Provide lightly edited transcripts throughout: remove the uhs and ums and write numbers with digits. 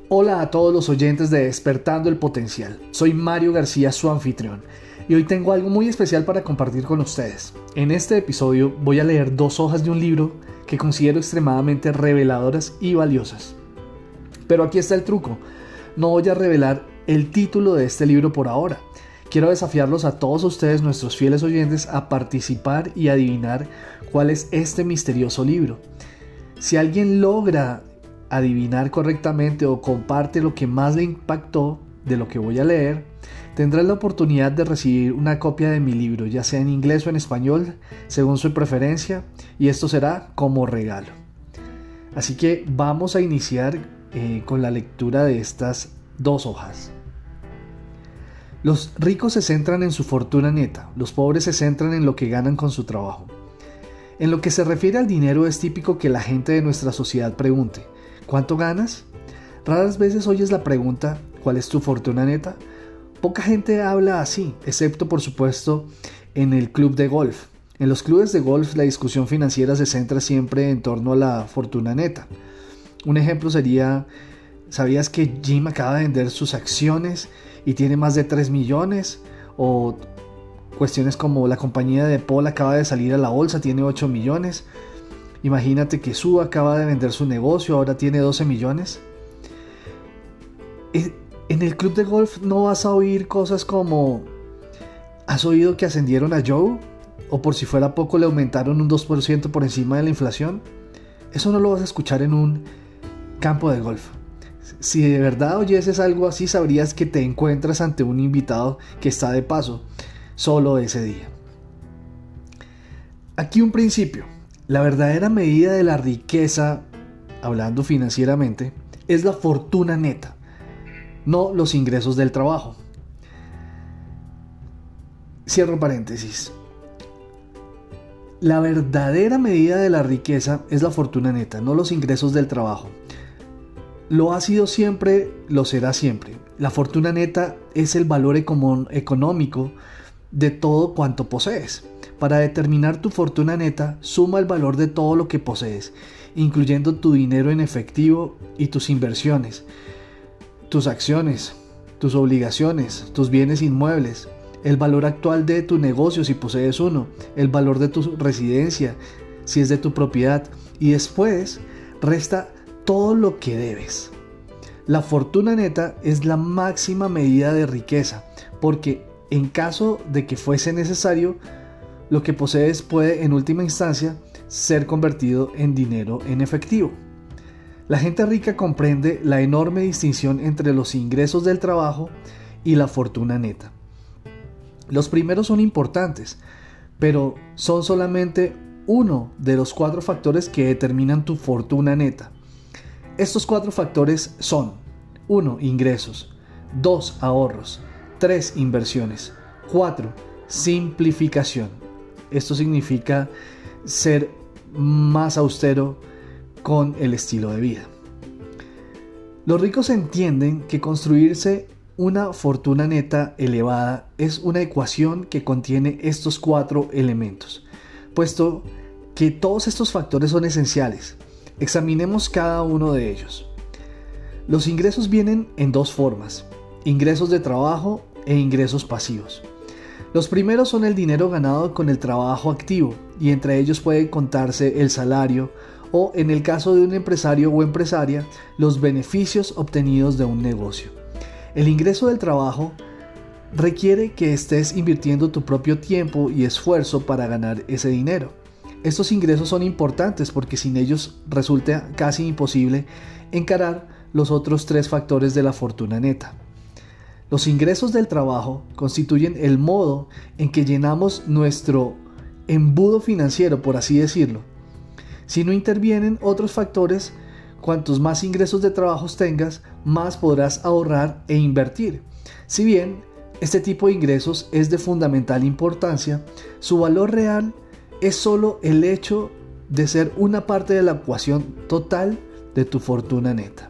Hola a todos los oyentes de Despertando el Potencial. Soy Mario García, su anfitrión, y hoy tengo algo muy especial para compartir con ustedes. En este episodio voy a leer 2 hojas de un libro que considero extremadamente reveladoras y valiosas. Pero aquí está el truco. No voy a revelar el título de este libro por ahora. Quiero desafiarlos a todos ustedes, nuestros fieles oyentes, a participar y adivinar cuál es este misterioso libro. Si alguien logra adivinar correctamente o comparte lo que más le impactó de lo que voy a leer, tendrás la oportunidad de recibir una copia de mi libro, ya sea en inglés o en español, según su preferencia, y esto será como regalo. Así que vamos a iniciar con la lectura de estas 2 hojas. Los ricos se centran en su fortuna neta, los pobres se centran en lo que ganan con su trabajo. En lo que se refiere al dinero, es típico que la gente de nuestra sociedad pregunte: ¿cuánto ganas? Raras veces oyes la pregunta: ¿cuál es tu fortuna neta? Poca gente habla así, excepto por supuesto en el club de golf. En los clubes de golf la discusión financiera se centra siempre en torno a la fortuna neta. Un ejemplo sería: ¿sabías que Jim acaba de vender sus acciones y tiene más de 3 millones? O cuestiones como: la compañía de Paul acaba de salir a la bolsa, tiene 8 millones. Imagínate que Sue acaba de vender su negocio, ahora tiene 12 millones. En el club de golf no vas a oír cosas como: ¿has oído que ascendieron a Joe? O por si fuera poco, le aumentaron un 2% por encima de la inflación. Eso no lo vas a escuchar en un campo de golf. Si de verdad oyeses algo así, sabrías que te encuentras ante un invitado que está de paso solo ese día. Aquí un principio. La verdadera medida de la riqueza, hablando financieramente, es la fortuna neta, no los ingresos del trabajo. Cierro paréntesis. La verdadera medida de la riqueza es la fortuna neta, no los ingresos del trabajo. Lo ha sido siempre, lo será siempre. La fortuna neta es el valor económico de todo cuanto posees. Para determinar tu fortuna neta, suma el valor de todo lo que posees, incluyendo tu dinero en efectivo y tus inversiones, tus acciones, tus obligaciones, tus bienes inmuebles, el valor actual de tu negocio si posees uno, el valor de tu residencia si es de tu propiedad, y después resta todo lo que debes. La fortuna neta es la máxima medida de riqueza, porque en caso de que fuese necesario, lo que posees puede en última instancia ser convertido en dinero en efectivo. La gente rica comprende la enorme distinción entre los ingresos del trabajo y la fortuna neta. Los primeros son importantes, pero son solamente uno de los 4 factores que determinan tu fortuna neta. Estos 4 factores son: 1. Ingresos, 2. Ahorros, 3. Inversiones, 4. Simplificación. Esto significa ser más austero con el estilo de vida. Los ricos entienden que construirse una fortuna neta elevada es una ecuación que contiene estos 4 elementos, puesto que todos estos factores son esenciales. Examinemos cada uno de ellos. Los ingresos vienen en 2 formas: ingresos de trabajo e ingresos pasivos. Los primeros son el dinero ganado con el trabajo activo, y entre ellos puede contarse el salario o, en el caso de un empresario o empresaria, los beneficios obtenidos de un negocio. El ingreso del trabajo requiere que estés invirtiendo tu propio tiempo y esfuerzo para ganar ese dinero. Estos ingresos son importantes porque sin ellos resulta casi imposible encarar los otros 3 factores de la fortuna neta. Los ingresos del trabajo constituyen el modo en que llenamos nuestro embudo financiero, por así decirlo. Si no intervienen otros factores, cuantos más ingresos de trabajo tengas, más podrás ahorrar e invertir. Si bien este tipo de ingresos es de fundamental importancia, su valor real es solo el hecho de ser una parte de la ecuación total de tu fortuna neta.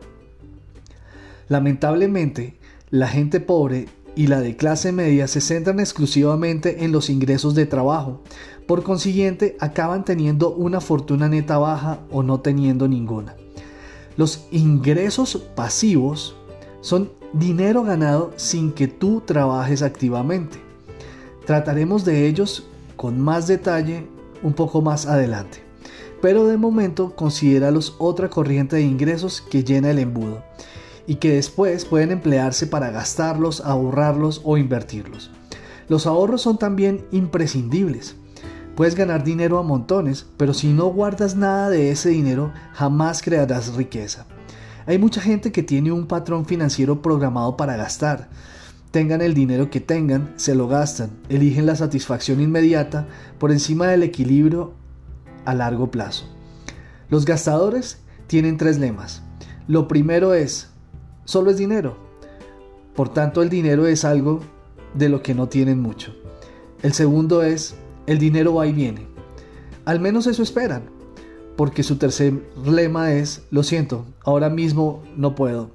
Lamentablemente, la gente pobre y la de clase media se centran exclusivamente en los ingresos de trabajo. Por consiguiente, acaban teniendo una fortuna neta baja o no teniendo ninguna. Los ingresos pasivos son dinero ganado sin que tú trabajes activamente. Trataremos de ellos con más detalle un poco más adelante, pero de momento considéralos otra corriente de ingresos que llena el embudo y que después pueden emplearse para gastarlos, ahorrarlos o invertirlos. Los ahorros son también imprescindibles. Puedes ganar dinero a montones, pero si no guardas nada de ese dinero, jamás crearás riqueza. Hay mucha gente que tiene un patrón financiero programado para gastar. Tengan el dinero que tengan, se lo gastan. Eligen la satisfacción inmediata por encima del equilibrio a largo plazo. Los gastadores tienen 3 lemas. Lo primero es, solo es dinero. Por tanto, el dinero es algo de lo que no tienen mucho. El segundo es, el dinero va y viene. Al menos eso esperan, porque su tercer lema es, lo siento, ahora mismo no puedo.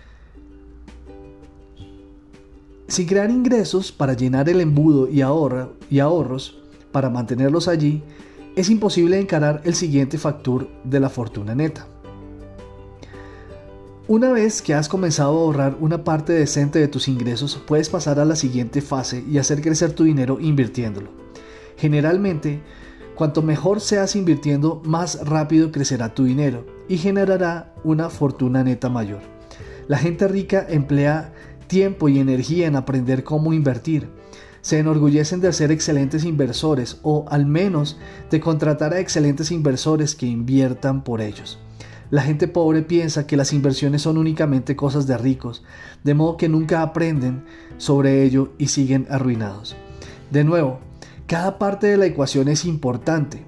Sin crear ingresos para llenar el embudo y ahorros para mantenerlos allí, es imposible encarar el siguiente factor de la fortuna neta. Una vez que has comenzado a ahorrar una parte decente de tus ingresos, puedes pasar a la siguiente fase y hacer crecer tu dinero invirtiéndolo. Generalmente, cuanto mejor seas invirtiendo, más rápido crecerá tu dinero y generará una fortuna neta mayor. La gente rica emplea tiempo y energía en aprender cómo invertir. Se enorgullecen de ser excelentes inversores o al menos de contratar a excelentes inversores que inviertan por ellos. La gente pobre piensa que las inversiones son únicamente cosas de ricos, de modo que nunca aprenden sobre ello y siguen arruinados. De nuevo, cada parte de la ecuación es importante.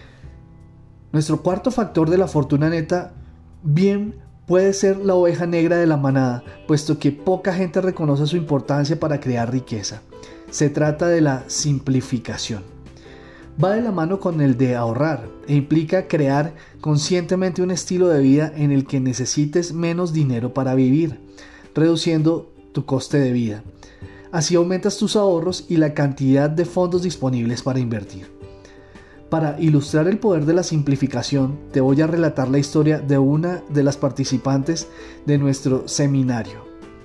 Nuestro cuarto factor de la fortuna neta bien puede ser la oveja negra de la manada, puesto que poca gente reconoce su importancia para crear riqueza. Se trata de la simplificación. Va de la mano con el de ahorrar e implica crear conscientemente un estilo de vida en el que necesites menos dinero para vivir, reduciendo tu coste de vida. Así aumentas tus ahorros y la cantidad de fondos disponibles para invertir. Para ilustrar el poder de la simplificación, te voy a relatar la historia de una de las participantes de nuestro seminario.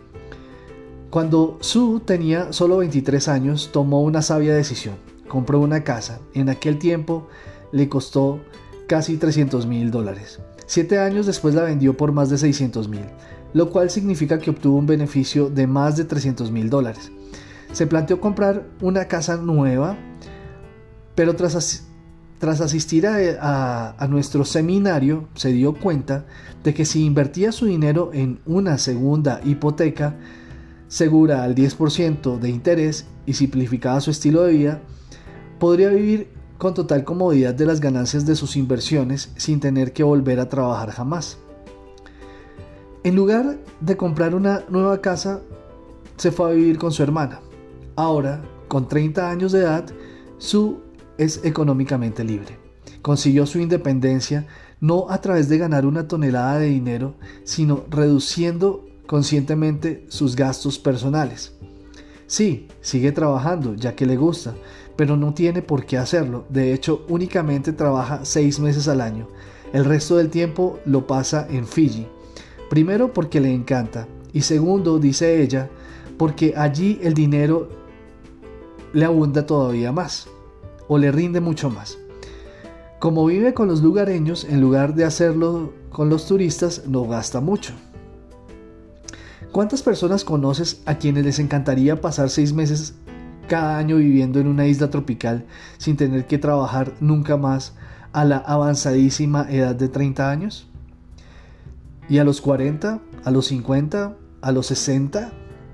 Cuando Sue tenía solo 23 años, tomó una sabia decisión. Compró una casa. En aquel tiempo le costó casi $300,000. 7 años después la vendió por más de $600,000, lo cual significa que obtuvo un beneficio de más de $300,000. Se planteó comprar una casa nueva, pero tras asistir a nuestro seminario se dio cuenta de que si invertía su dinero en una segunda hipoteca segura al 10% de interés y simplificaba su estilo de vida, podría vivir con total comodidad de las ganancias de sus inversiones sin tener que volver a trabajar jamás. En lugar de comprar una nueva casa, se fue a vivir con su hermana. Ahora, con 30 años de edad, Sue es económicamente libre. Consiguió su independencia no a través de ganar una tonelada de dinero, sino reduciendo conscientemente sus gastos personales. Sí, sigue trabajando ya que le gusta, pero no tiene por qué hacerlo. De hecho, únicamente trabaja 6 meses al año. El resto del tiempo lo pasa en Fiji. Primero porque le encanta y segundo, dice ella, porque allí el dinero le abunda todavía más o le rinde mucho más. Como vive con los lugareños, en lugar de hacerlo con los turistas, no gasta mucho. ¿Cuántas personas conoces a quienes les encantaría pasar 6 meses cada año viviendo en una isla tropical sin tener que trabajar nunca más a la avanzadísima edad de 30 años? ¿Y a los 40? ¿A los 50? ¿A los 60?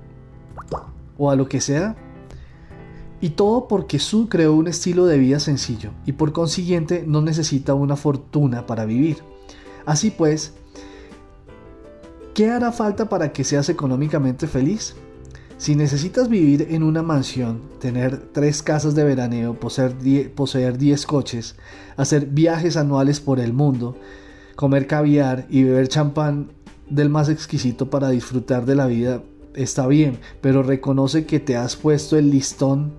¿O a lo que sea? Y todo porque Sue creó un estilo de vida sencillo y por consiguiente no necesita una fortuna para vivir. Así pues, ¿qué hará falta para que seas económicamente feliz? Si necesitas vivir en una mansión, tener 3 casas de veraneo, poseer 10 coches, hacer viajes anuales por el mundo, comer caviar y beber champán del más exquisito para disfrutar de la vida, está bien, pero reconoce que te has puesto el listón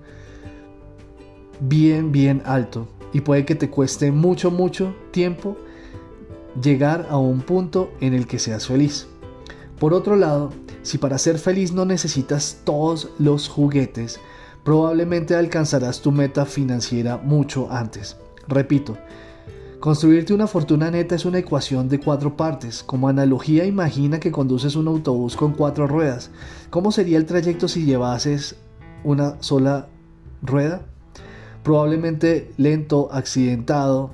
bien alto y puede que te cueste mucho tiempo llegar a un punto en el que seas feliz. Por otro lado, si para ser feliz no necesitas todos los juguetes, probablemente alcanzarás tu meta financiera mucho antes. Repito, construirte una fortuna neta es una ecuación de 4 partes. Como analogía, imagina que conduces un autobús con 4 ruedas. ¿Cómo sería el trayecto si llevases una sola rueda? Probablemente lento, accidentado,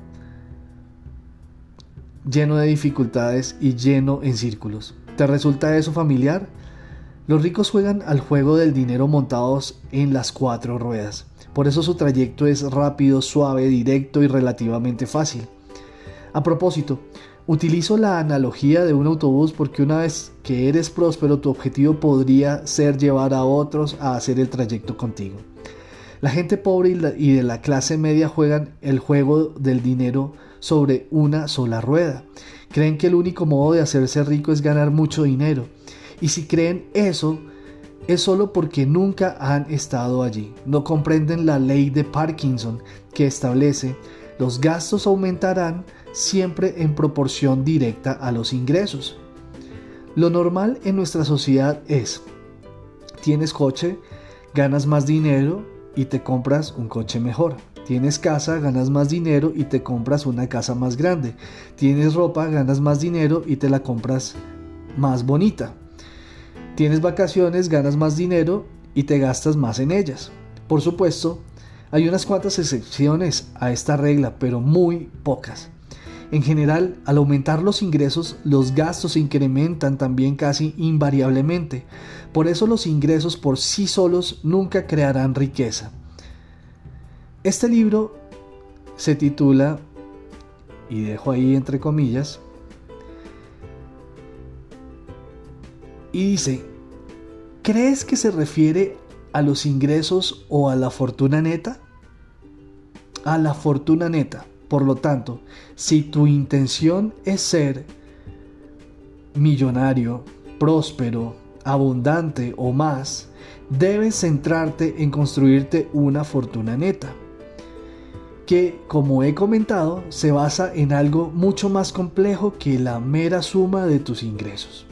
lleno de dificultades y lleno en círculos. ¿Te resulta eso familiar? Los ricos juegan al juego del dinero montados en las 4 ruedas. Por eso su trayecto es rápido, suave, directo y relativamente fácil. A propósito, utilizo la analogía de un autobús porque una vez que eres próspero, tu objetivo podría ser llevar a otros a hacer el trayecto contigo. La gente pobre y de la clase media juegan el juego del dinero sobre una sola rueda. Creen que el único modo de hacerse rico es ganar mucho dinero. Y si creen eso, es solo porque nunca han estado allí. No comprenden la ley de Parkinson, que establece: los gastos aumentarán siempre en proporción directa a los ingresos. Lo normal en nuestra sociedad es: tienes coche, ganas más dinero y te compras un coche mejor. Tienes casa, ganas más dinero y te compras una casa más grande. Tienes ropa, ganas más dinero y te la compras más bonita. Tienes vacaciones, ganas más dinero y te gastas más en ellas. Por supuesto, hay unas cuantas excepciones a esta regla, pero muy pocas. En general, al aumentar los ingresos, los gastos se incrementan también casi invariablemente. Por eso los ingresos por sí solos nunca crearán riqueza. Este libro se titula, y dejo ahí entre comillas, y dice: ¿crees que se refiere a los ingresos o a la fortuna neta? A la fortuna neta. Por lo tanto, si tu intención es ser millonario, próspero, abundante o más, debes centrarte en construirte una fortuna neta, que, como he comentado, se basa en algo mucho más complejo que la mera suma de tus ingresos.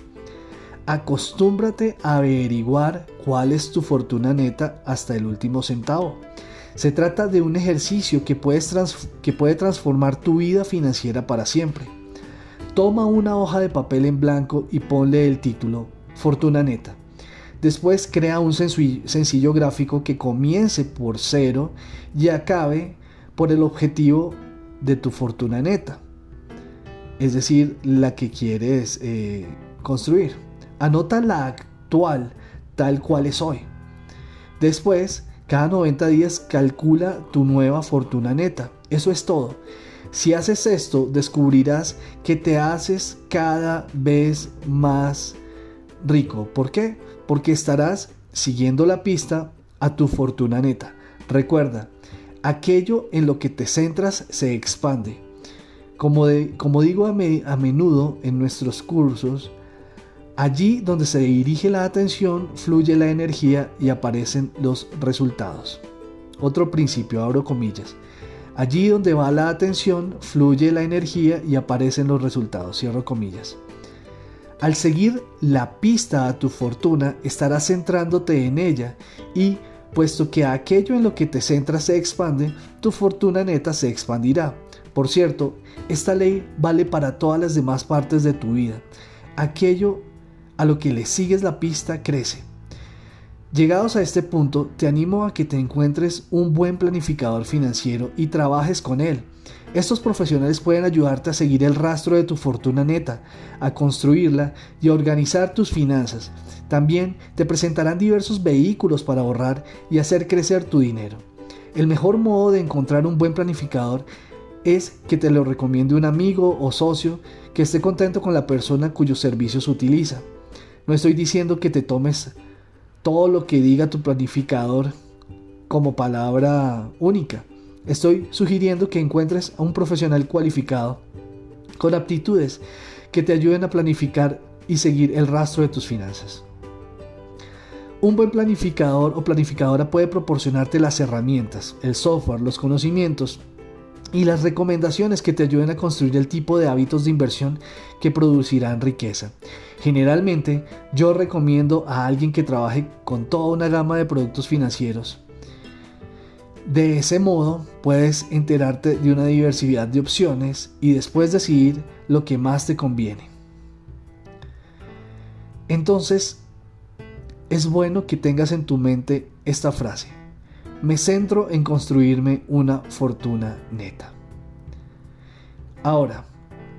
Acostúmbrate a averiguar cuál es tu fortuna neta hasta el último centavo. Se trata de un ejercicio que puede transformar tu vida financiera para siempre. Toma una hoja de papel en blanco y ponle el título Fortuna Neta. Después crea un sencillo gráfico que comience por 0 y acabe por el objetivo de tu fortuna neta, es decir, la que quieres construir. Anota la actual tal cual es hoy. Después, cada 90 días calcula tu nueva fortuna neta. Eso es todo. Si haces esto, descubrirás que te haces cada vez más rico. ¿Por qué? Porque estarás siguiendo la pista a tu fortuna neta. Recuerda, aquello en lo que te centras se expande. Como digo a menudo en nuestros cursos, allí donde se dirige la atención, fluye la energía y aparecen los resultados. Otro principio, abro comillas. Allí donde va la atención, fluye la energía y aparecen los resultados, cierro comillas. Al seguir la pista a tu fortuna, estarás centrándote en ella y, puesto que aquello en lo que te centras se expande, tu fortuna neta se expandirá. Por cierto, esta ley vale para todas las demás partes de tu vida. Aquello a lo que le sigues la pista crece. Llegados a este punto, te animo a que te encuentres un buen planificador financiero y trabajes con él. Estos profesionales pueden ayudarte a seguir el rastro de tu fortuna neta, a construirla y a organizar tus finanzas. También te presentarán diversos vehículos para ahorrar y hacer crecer tu dinero. El mejor modo de encontrar un buen planificador es que te lo recomiende un amigo o socio que esté contento con la persona cuyos servicios utiliza. No estoy diciendo que te tomes todo lo que diga tu planificador como palabra única. Estoy sugiriendo que encuentres a un profesional cualificado con aptitudes que te ayuden a planificar y seguir el rastro de tus finanzas. Un buen planificador o planificadora puede proporcionarte las herramientas, el software, los conocimientos y las recomendaciones que te ayuden a construir el tipo de hábitos de inversión que producirán riqueza. Generalmente, yo recomiendo a alguien que trabaje con toda una gama de productos financieros. De ese modo, puedes enterarte de una diversidad de opciones y después decidir lo que más te conviene. Entonces, es bueno que tengas en tu mente esta frase: me centro en construirme una fortuna neta. Ahora,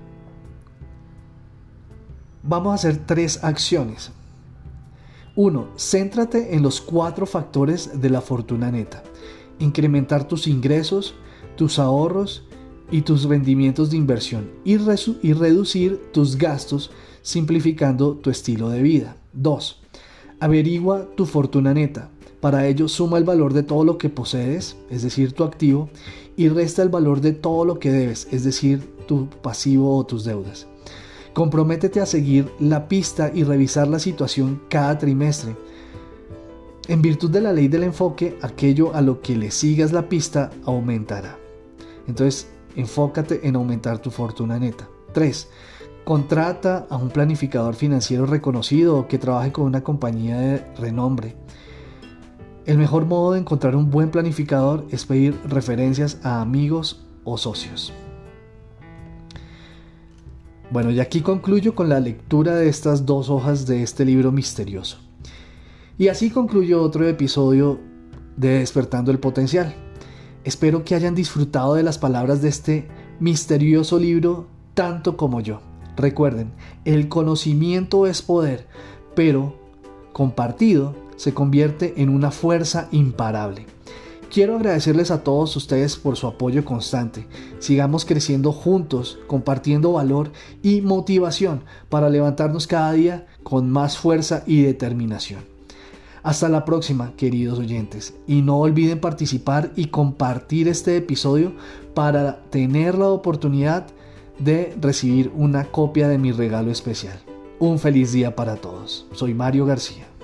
vamos a hacer 3 acciones. 1. Céntrate en los 4 factores de la fortuna neta: incrementar tus ingresos, tus ahorros y tus rendimientos de inversión, y reducir tus gastos simplificando tu estilo de vida. 2. Averigua tu fortuna neta. Para ello, suma el valor de todo lo que posees, es decir, tu activo, y resta el valor de todo lo que debes, es decir, tu pasivo o tus deudas. Comprométete a seguir la pista y revisar la situación cada trimestre. En virtud de la ley del enfoque, aquello a lo que le sigas la pista aumentará. Entonces, enfócate en aumentar tu fortuna neta. 3. Contrata a un planificador financiero reconocido o que trabaje con una compañía de renombre. El mejor modo de encontrar un buen planificador es pedir referencias a amigos o socios. Bueno, y aquí concluyo con la lectura de estas 2 hojas de este libro misterioso. Y así concluyo otro episodio de Despertando el Potencial. Espero que hayan disfrutado de las palabras de este misterioso libro tanto como yo. Recuerden, el conocimiento es poder, pero compartido se convierte en una fuerza imparable. Quiero agradecerles a todos ustedes por su apoyo constante. Sigamos creciendo juntos, compartiendo valor y motivación para levantarnos cada día con más fuerza y determinación. Hasta la próxima, queridos oyentes, y no olviden participar y compartir este episodio para tener la oportunidad de recibir una copia de mi regalo especial. Un feliz día para todos. Soy Mario García.